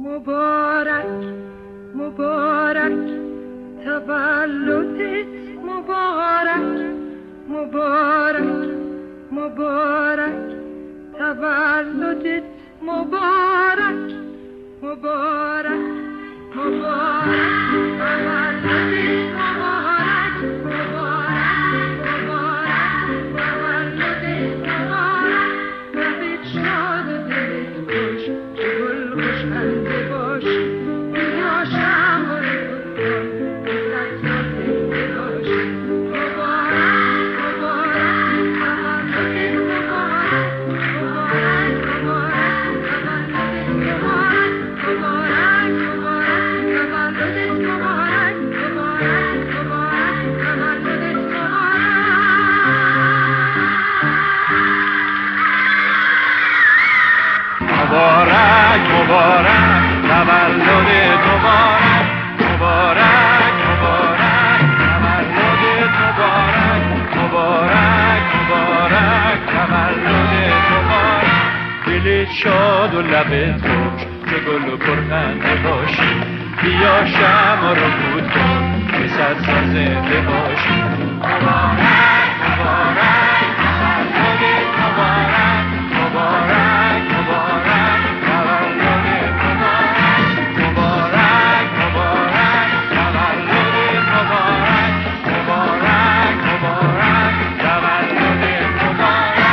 مبارک مبارک تولدت مبارک مبارک مبارک تولدت مبارک مبارک مبارک تولدت مبارک مبارک مبارک تولدت مبارک روید شاد و دلت خوش چه گل خوشخنده باشی یا شمع مبارک مبارک تولدت مبارک مبارک مبارک تولدت مبارک مبارک مبارک تولدت مبارک دلت شاد و لبت خوش چه گل و پرخنده باشی بیا شمع رو بود کن که صد سال زنده باشی مبارک مبارک تولدت مبارک مبارک مبارک تولدت مبارک مبارک مبارک تولدت مبارک مبارک مبارک تولدت مبارک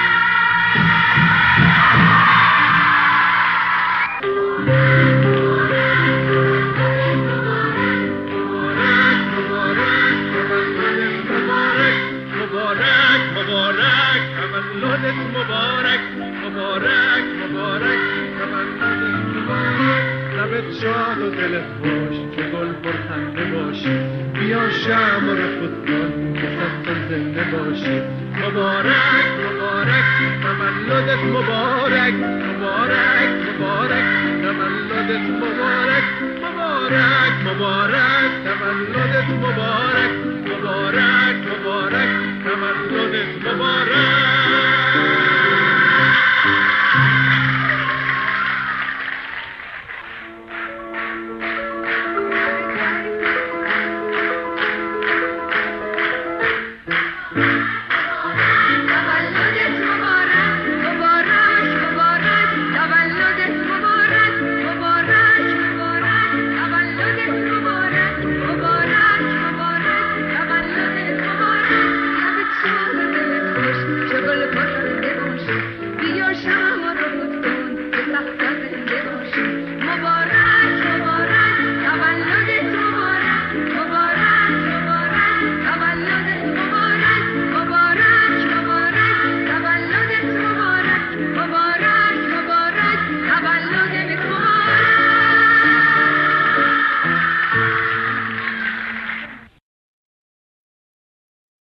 مبارک مبارک مبارک تولدت مبارک لبت شاد و دلت خوش چه گل پرخنده باشی بیا شمع رو خود کن که صد سال زنده باشی مبارک مبارک تولدت مبارک مبارک مبارک تولدت مبارک مبارک مبارک تولدت مبارک مبارک